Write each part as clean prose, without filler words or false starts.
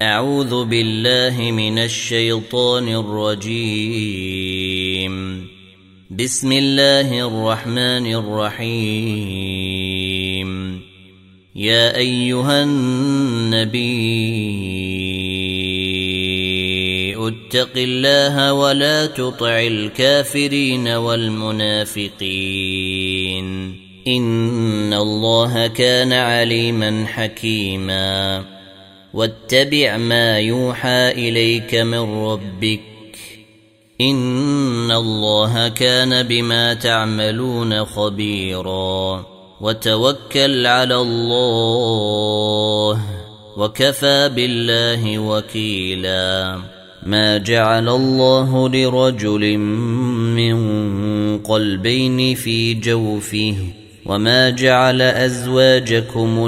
أعوذ بالله من الشيطان الرجيم. بسم الله الرحمن الرحيم. يا أيها النبي اتق الله ولا تطع الكافرين والمنافقين إن الله كان عليما حكيما. واتبع ما يوحى إليك من ربك إن الله كان بما تعملون خبيرا. وتوكل على الله وكفى بالله وكيلا. ما جعل الله لرجل من قلبين في جوفه وما جعل أزواجكم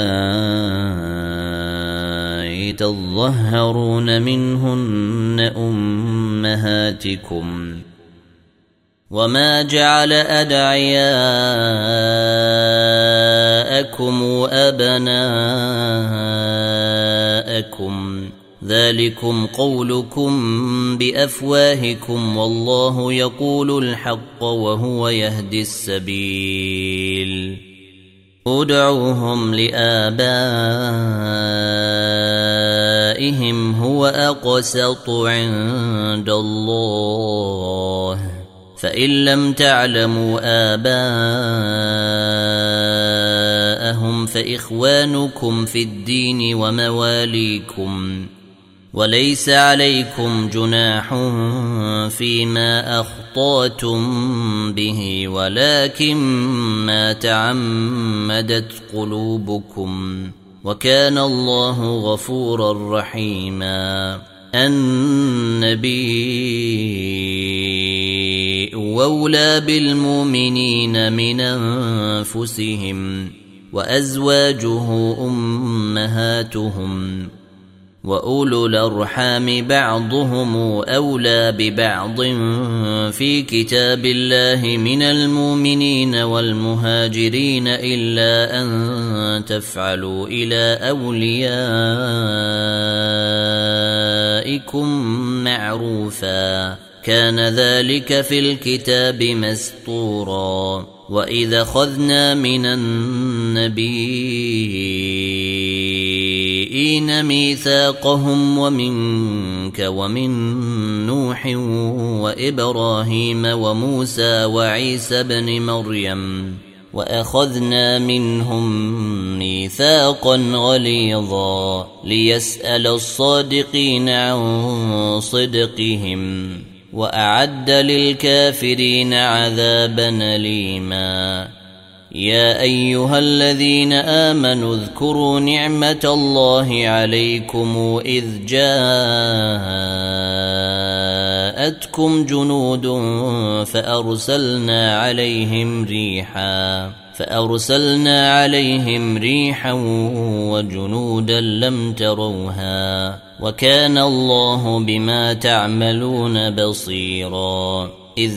اللائي تظهرون منهن أمهاتكم وما جعل أدعياءكم أبناءكم ذلكم قولكم بأفواهكم والله يقول الحق وهو يهدي السبيل. ادعوهم لآبائهم هو أقسط عند الله فإن لم تعلموا آباءهم فإخوانكم في الدين ومواليكم وليس عليكم جناح فيما أخطأتم به ولكن ما تعمدت قلوبكم وكان الله غفورا رحيما. النبي أولى بالمؤمنين من أنفسهم وأزواجه أمهاتهم وأولو الأرحام بعضهم أولى ببعض في كتاب الله من المؤمنين والمهاجرين إلا أن تفعلوا إلى أوليائكم معروفا كان ذلك في الكتاب مسطورا. وإذا أخذنا من النبيين ميثاقهم ومنك ومن نوح وإبراهيم وموسى وعيسى بن مريم وأخذنا منهم ميثاقا غليظا ليسأل الصادقين عن صدقهم وأعد للكافرين عذابا أليما. يا أيها الذين آمنوا اذكروا نعمة الله عليكم إذ جاءتكم جنود فأرسلنا عليهم ريحا وجنودا لم تروها وكان الله بما تعملون بصيرا. إذ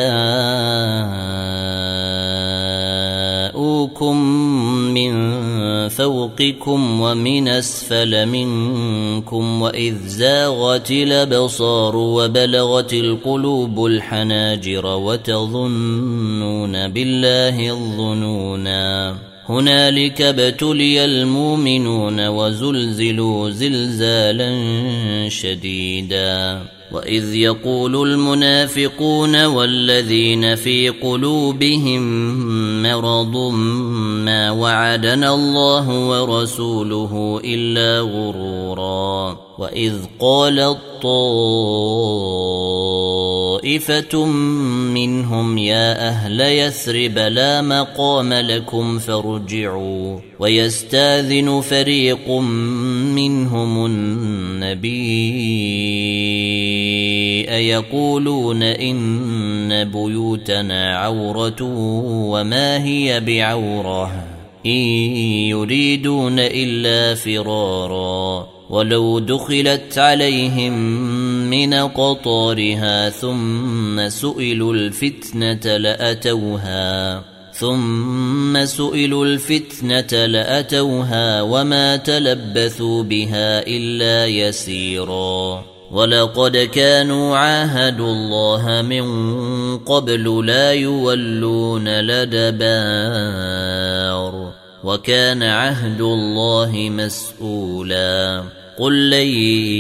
جاءوكم من فوقكم ومن أسفل منكم وإذ زاغت الأبصار وبلغت القلوب الحناجر وتظنون بالله الظنونا هنالك ابتلي المؤمنون وزلزلوا زلزالا شديدا. وإذ يقول المنافقون والذين في قلوبهم مرض ما وعدنا الله ورسوله إلا غرورا. وإذ قالت طائفة منهم يا أهل يثرب لا مقام لكم فارجعوا ويستاذن فريق منهم النبي يقولون إن بيوتنا عورة وما هي بعورة إن يريدون إلا فرارا ولو دخلت عليهم من قطارها ثم سئلوا الفتنة لأتوها ثم سئلوا الفتنة لأتوها وما تلبثوا بها إلا يسيرا ولقد كانوا عاهدوا الله من قبل لا يولون الأدبار وكان عهد الله مسؤولا قل لن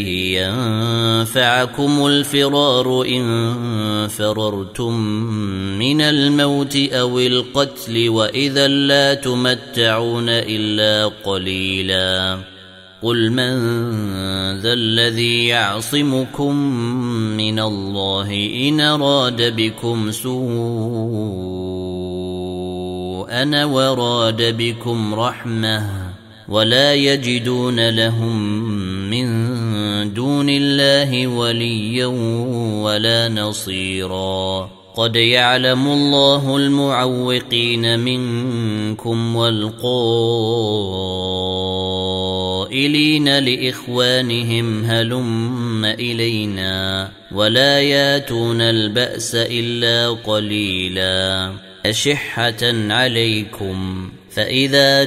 ينفعكم الفرار إن فررتم من الموت أو القتل وإذا لا تمتعون إلا قليلا قل من ذا الذي يعصمكم من الله إن أراد بكم سوءا وراد بكم رحمة ولا يجدون لهم من دون الله وليا ولا نصيرا قد يعلم الله المعوقين منكم والقائلين لإخوانهم هلم إلينا ولا ياتون البأس إلا قليلا أشحة عليكم فإذا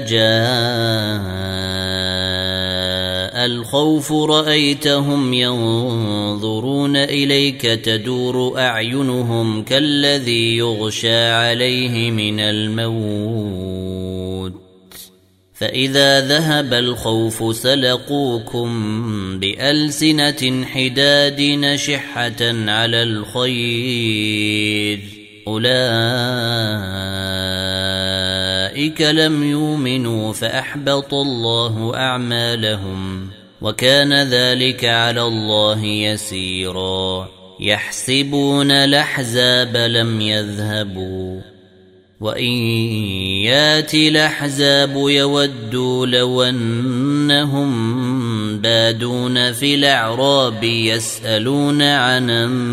جاء الخوف رأيتهم ينظرون إليك تدور أعينهم كالذي يغشى عليه من الموت فإذا ذهب الخوف سلقوكم بألسنة حداد نشحة على الخير أولئك لم يؤمنوا فأحبط الله أعمالهم وكان ذلك على الله يسيرا يحسبون الأحزاب لم يذهبوا وإن ياتي الأحزاب يودوا لو أنهم بادون في الأعراب يسألون عن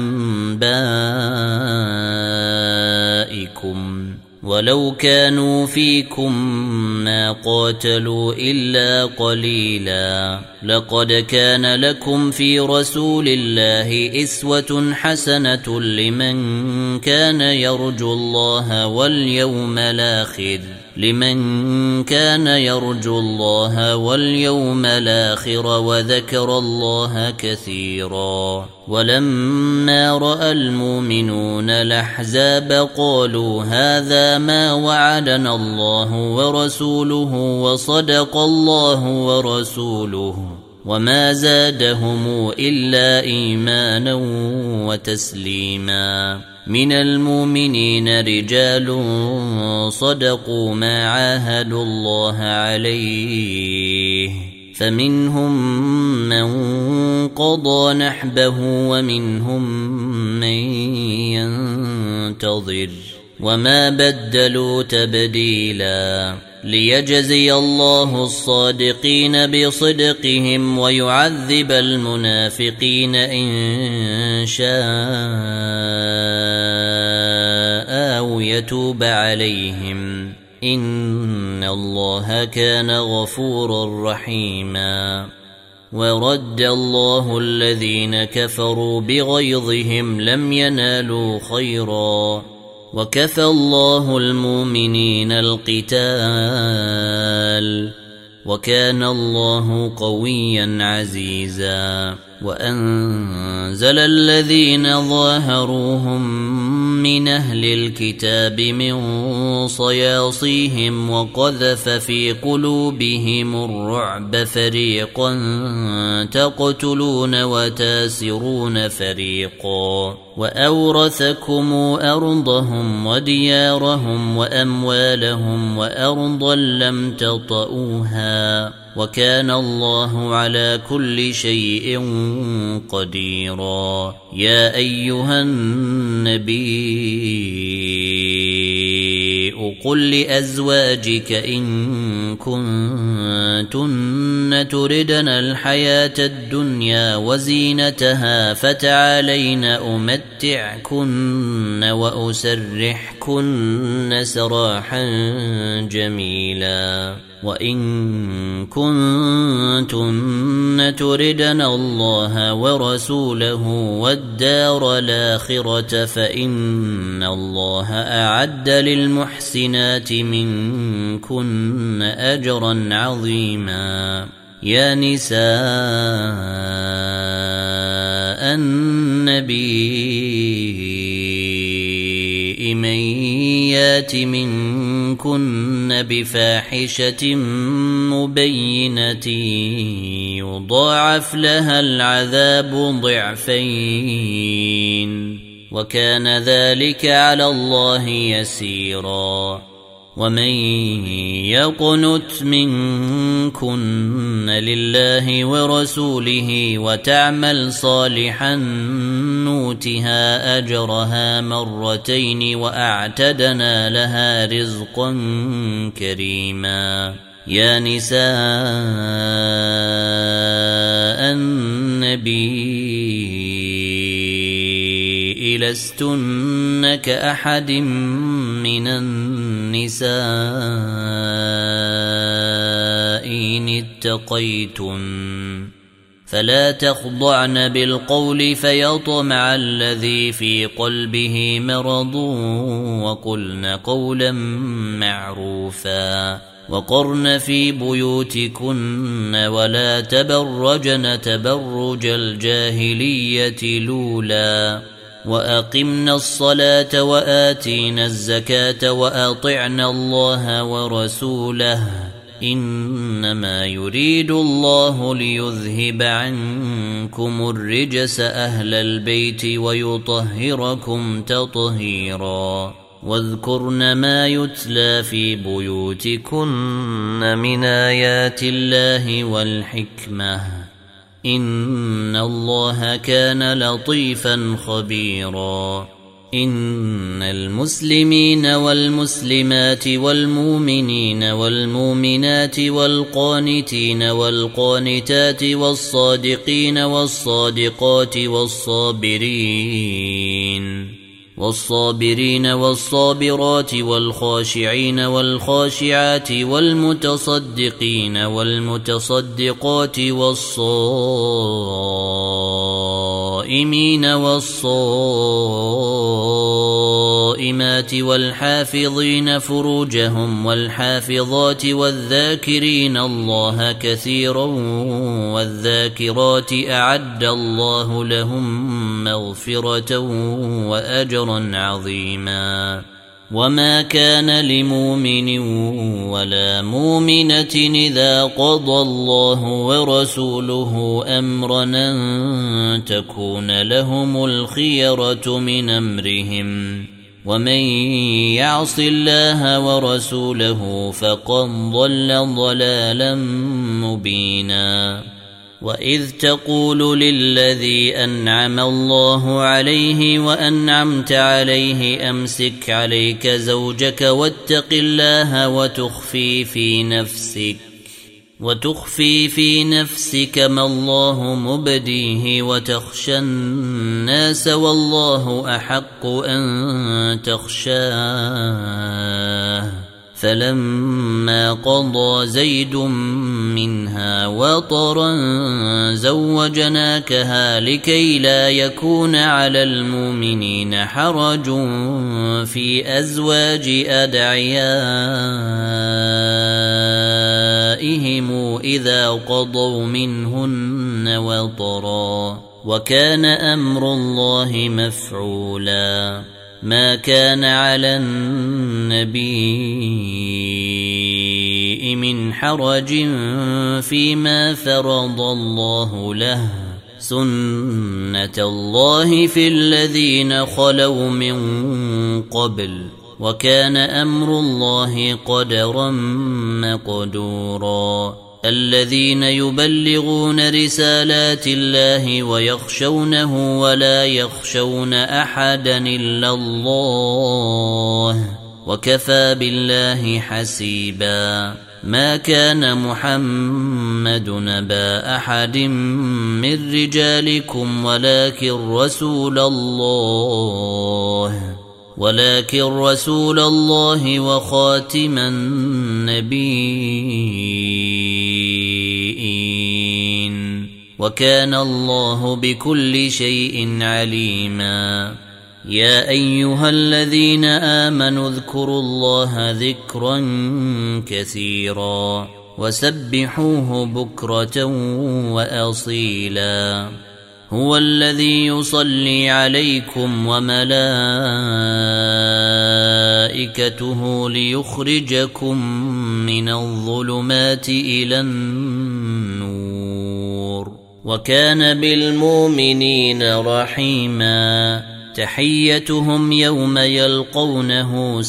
أنبائكم ولو كانوا فيكم ما قاتلوا إلا قليلا لقد كان لكم في رسول الله أسوة حسنة لمن كان يرجو الله واليوم الآخر وذكر الله كثيرا ولما رأى المؤمنون الأحزاب قالوا هذا ما وعدنا الله ورسوله وصدق الله ورسوله وما زادهم إلا إيمانا وتسليما من المؤمنين رجال صدقوا ما عاهدوا الله عليه فمنهم من قضى نحبه ومنهم من ينتظر وما بدلوا تبديلا ليجزي الله الصادقين بصدقهم ويعذب المنافقين إن شاء أو يتوب عليهم إن الله كان غفورا رحيما ورد الله الذين كفروا بغيظهم لم ينالوا خيرا وكفى الله المؤمنين القتال وكان الله قويا عزيزا وأنزل الذين ظاهروهم من أهل الكتاب من صياصيهم وقذف في قلوبهم الرعب فريقا تقتلون وتاسرون فريقا وأورثكم أرضهم وديارهم وأموالهم وأرضا لم تطئوها وكان الله على كل شيء قديرا يا أيها النبي قل لأزواجك إن كنتن تردن الحياة الدنيا وزينتها فتعالين أمتعكن وأسرحكن سراحا جميلا وإن كنتن تردن الله ورسوله والدار الآخرة فإن الله أعد للمحسنات منكن أجرا عظيما. يا نساء النبي من يات منكن بفاحشة مبينة يضاعف لها العذاب ضعفين وكان ذلك على الله يسيرا. ومن يقنت منكن لله ورسوله وتعمل صالحا نوتها أجرها مرتين وأعتدنا لها رزقا كريما. يا نساء النبي لستن كأحد من النساء إن اتقيتن فلا تخضعن بالقول فيطمع الذي في قلبه مرض وقلن قولا معروفا. وقرن في بيوتكن ولا تبرجن تبرج الجاهلية الأولى وأقمنا الصلاة وآتينا الزكاة وأطعنا الله ورسوله إنما يريد الله ليذهب عنكم الرجس أهل البيت ويطهركم تطهيرا. واذكرن ما يتلى في بيوتكن من آيات الله والحكمة إن الله كان لطيفا خبيرا. إن المسلمين والمسلمات والمؤمنين والمؤمنات والقانتين والقانتات والصادقين والصادقات والصابرين والصابرات والخاشعين والخاشعات والمتصدقين والمتصدقات والصائمين والصائمات والحافظين فروجهم والحافظات والذاكرين الله كثيرا والذاكرات أعد الله لهم مغفرة وأجرا عظيما. وما كان لمؤمن ولا مؤمنة إذا قضى الله ورسوله أمرا أن تكون لهم الخيرة من أمرهم ومن يعص الله ورسوله فقد ضل ضلالا مبينا. وإذ تقول للذي أنعم الله عليه وأنعمت عليه أمسك عليك زوجك واتق الله وتخفي في نفسك ما الله مبديه وتخشى الناس والله أحق أن تخشاه. فلما قضى زيد منها وطرا زوجناكها لكي لا يكون على المؤمنين حرج في أزواج أدعيائهم إذا قضوا منهن وطرا وكان أمر الله مفعولا. ما كان على النبي من حرج فيما فرض الله له سنة الله في الذين خلوا من قبل وكان أمر الله قدرا مقدورا. الذين يبلغون رسالات الله ويخشونه ولا يخشون أحدا إلا الله وكفى بالله حسيبا. ما كان محمد نبا أحد من رجالكم ولكن رسول الله وخاتم النبيين. وكان الله بكل شيء عليما يا أيها الذين آمنوا اذكروا الله ذكرا كثيرا وسبحوه بكرة وأصيلا هو الذي يصلي عليكم وملائكته ليخرجكم من الظلمات إلى النور وكان بالمؤمنين رحيما تحيتهم يوم يلقونه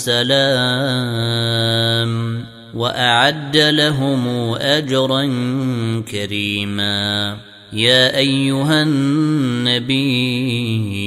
سلام وأعد لهم أجرا كريما يا أيها النبي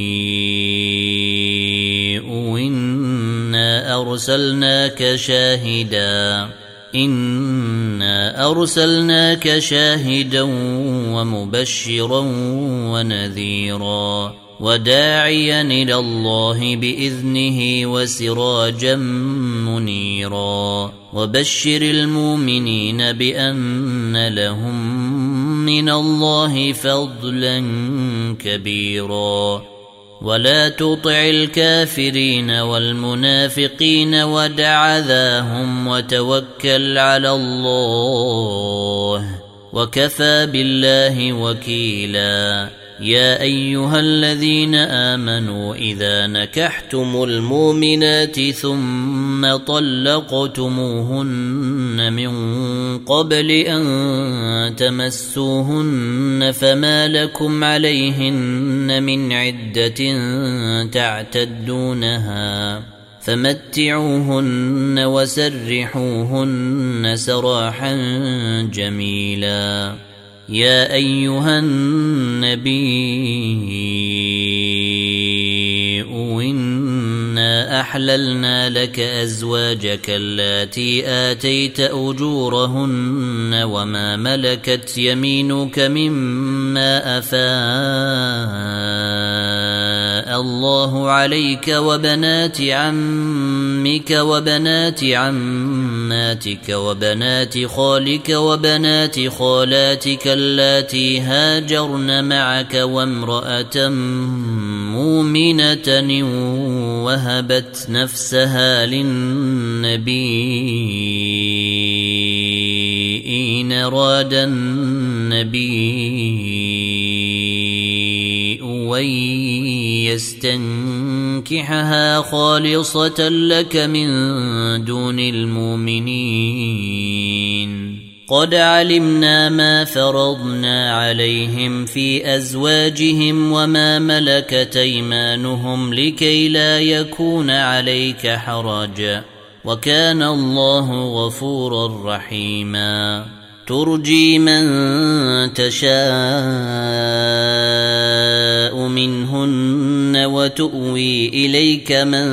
إنا أرسلناك شاهدا ومبشرا ونذيرا وداعيا إلى الله بإذنه وسراجا منيرا وبشر المؤمنين بأن لهم من الله فضلا كبيرا ولا تطع الكافرين والمنافقين ودع ذاهم وتوكل على الله وكفى بالله وكيلا يا أيها الذين آمنوا إذا نكحتم المؤمنات ثم طلقتموهن من قبل أن تمسوهن فما لكم عليهن من عدة تعتدونها فمتعوهن وسرحوهن سراحا جميلا يا أيها النبي إنا أحللنا لك أزواجك اللاتي آتيت أجورهن وما ملكت يمينك مما أفاء الله عليك وبنات عمك وبنات عماتك وبنات خالك وبنات خالاتك اللاتي هاجرن معك وامرأة مؤمنة وهبت نفسها للنبي إن أراد النبي أن يستنكحها خالصة لك من دون المؤمنين قد علمنا ما فرضنا عليهم في أزواجهم وما ملكت أيمانهم لكي لا يكون عليك حرج وكان الله غفورا رحيما ترجي من تشاء منهن وتؤوي إليك من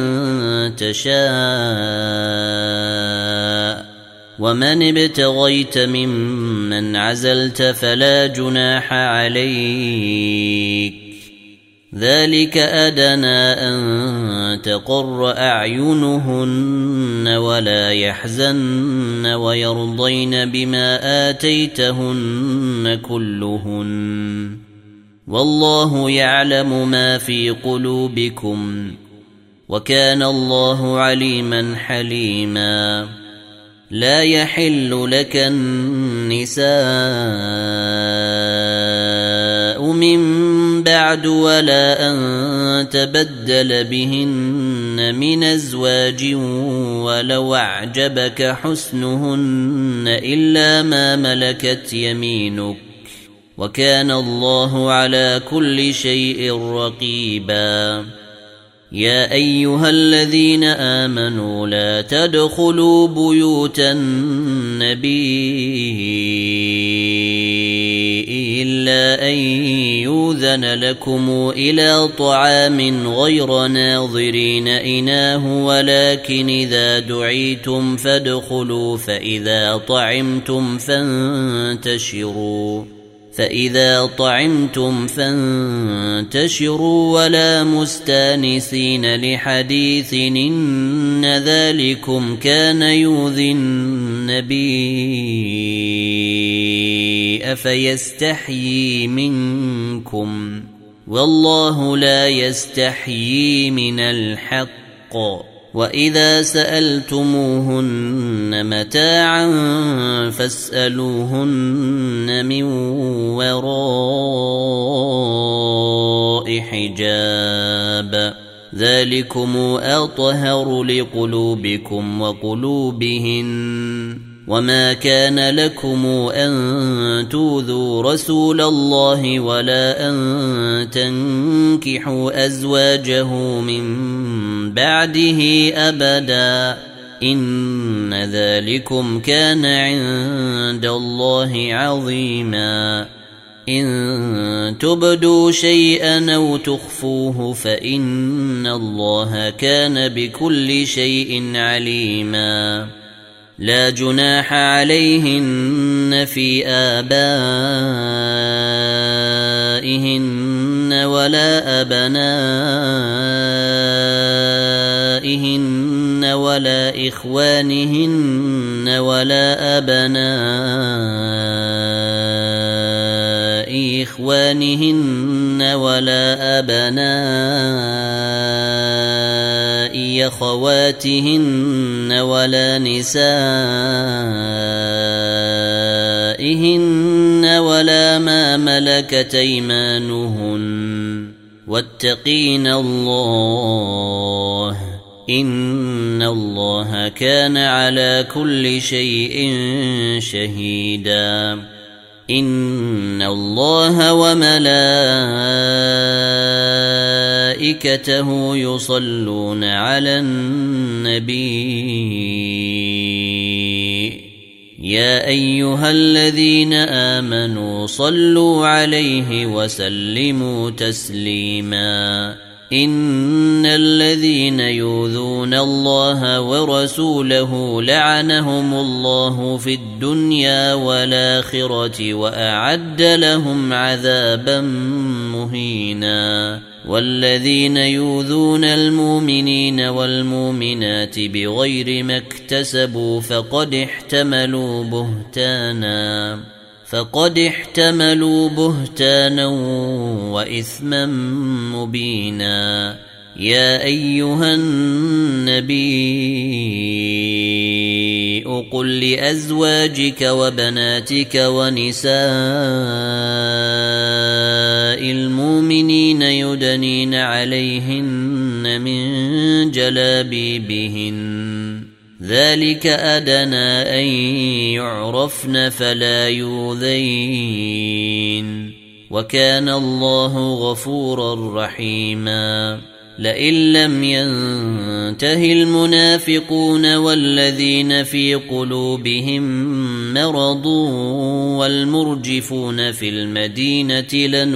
تشاء ومن ابتغيت ممن عزلت فلا جناح عليك ذلك أدنى أن تقر أعينهن ولا يحزن ويرضين بما آتيتهن كلهن والله يعلم ما في قلوبكم وكان الله عليما حليما لا يحل لك النساء من بعد ولا أن تبدل بهن من أزواج ولو أعجبك حسنهن إلا ما ملكت يمينك وكان الله على كل شيء رقيبا يا أيها الذين آمنوا لا تدخلوا بيوت النبي إلا أن يؤذن لكم إلى طعام غير ناظرين إناه ولكن إذا دعيتم فادخلوا فإذا طعمتم فانتشروا فإذا طعمتم فانتشروا ولا مستانسين لحديث إن ذلكم كان يؤذي النبي فيستحيي منكم والله لا يستحيي من الحق وإذا سألتموهن متاعا فاسألوهن من وراء حجاب ذلكم أطهر لقلوبكم وقلوبهن وما كان لكم أن تؤذوا رسول الله ولا أن تنكحوا أزواجه من بعده أبدا إن ذلكم كان عند الله عظيما إن تبدوا شيئا أو تخفوه فإن الله كان بكل شيء عليما لا جناح عليهن في آبائهن ولا أبنائهن ولا إخوانهن ولا أبناء إخوانهن ولا أبناء أخواتهن ولا نسائهن ولا ما ملكت أيمانهن واتقين الله إن الله كان على كل شيء شهيدا إن الله وملائكته يصلون على النبي يا أيها الذين آمنوا صلوا عليه وسلموا تسليما إن الذين يؤذون الله ورسوله لعنهم الله في الدنيا والآخرة وأعد لهم عذابا مهينا والذين يؤذون المؤمنين والمؤمنات بغير ما اكتسبوا فقد احتملوا بهتانا وإثما مبينا يا أيها النبي قل لأزواجك وبناتك ونساء المؤمنين يدنين عليهن من جلابيبهن ذلك أدنى أن يعرفن فلا يؤذين وكان الله غفورا رحيما لئن لم ينته المنافقون والذين في قلوبهم مرض والمرجفون في المدينة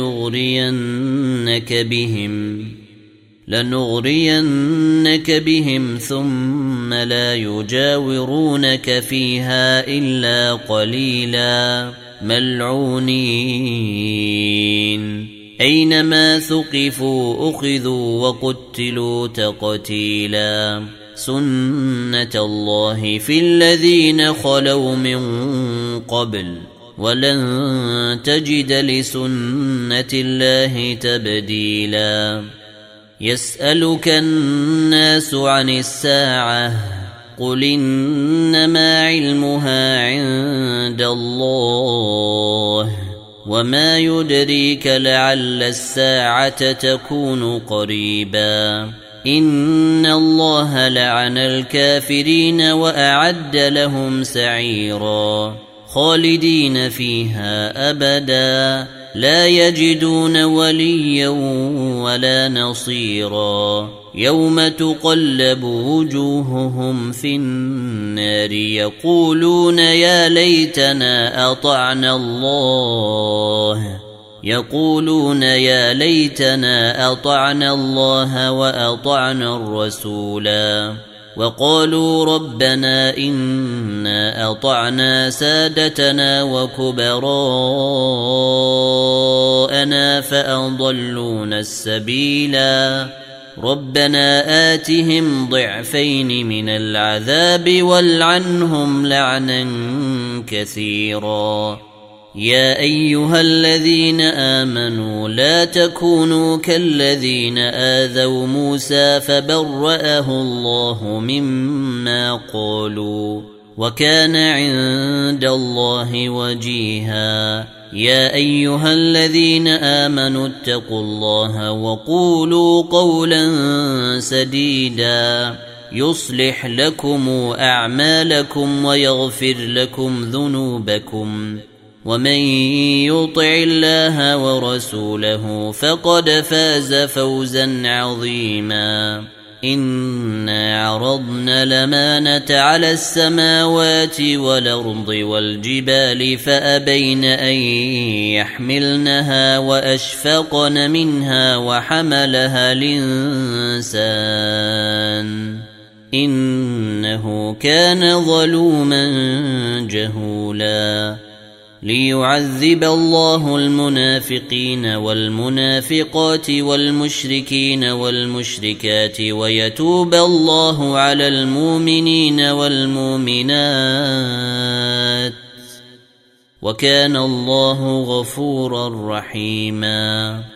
لنغرينك بهم ثم لا يجاورونك فيها إلا قليلا ملعونين أينما ثقفوا أخذوا وقتلوا تقتيلا سنة الله في الذين خلوا من قبل ولن تجد لسنة الله تبديلا يسألك الناس عن الساعة قل إنما علمها عند الله وما يدريك لعل الساعة تكون قريبا إن الله لعن الكافرين وأعد لهم سعيرا خالدين فيها أبدا لا يجدون وليا ولا نصيرا يوم تقلب وجوههم في النار يقولون يا ليتنا أطعنا الله وأطعنا الرسولا وقالوا ربنا إنا أطعنا سادتنا وكبراءنا فأضلونا السبيلا ربنا آتهم ضعفين من العذاب والعنهم لعنا كثيرا يا أيها الذين آمنوا لا تكونوا كالذين آذوا موسى فبرأه الله مما قالوا وكان عند الله وجيها يا أيها الذين آمنوا اتقوا الله وقولوا قولا سديدا يصلح لكم أعمالكم ويغفر لكم ذنوبكم ومن يطع الله ورسوله فقد فاز فوزا عظيما إنا عرضنا الأمانة على السماوات والأرض والجبال فأبين أن يحملنها وأشفقن منها وحملها الإنسان إنه كان ظلوما جهولا ليعذب الله المنافقين والمنافقات والمشركين والمشركات ويتوب الله على المؤمنين والمؤمنات وكان الله غفورا رحيما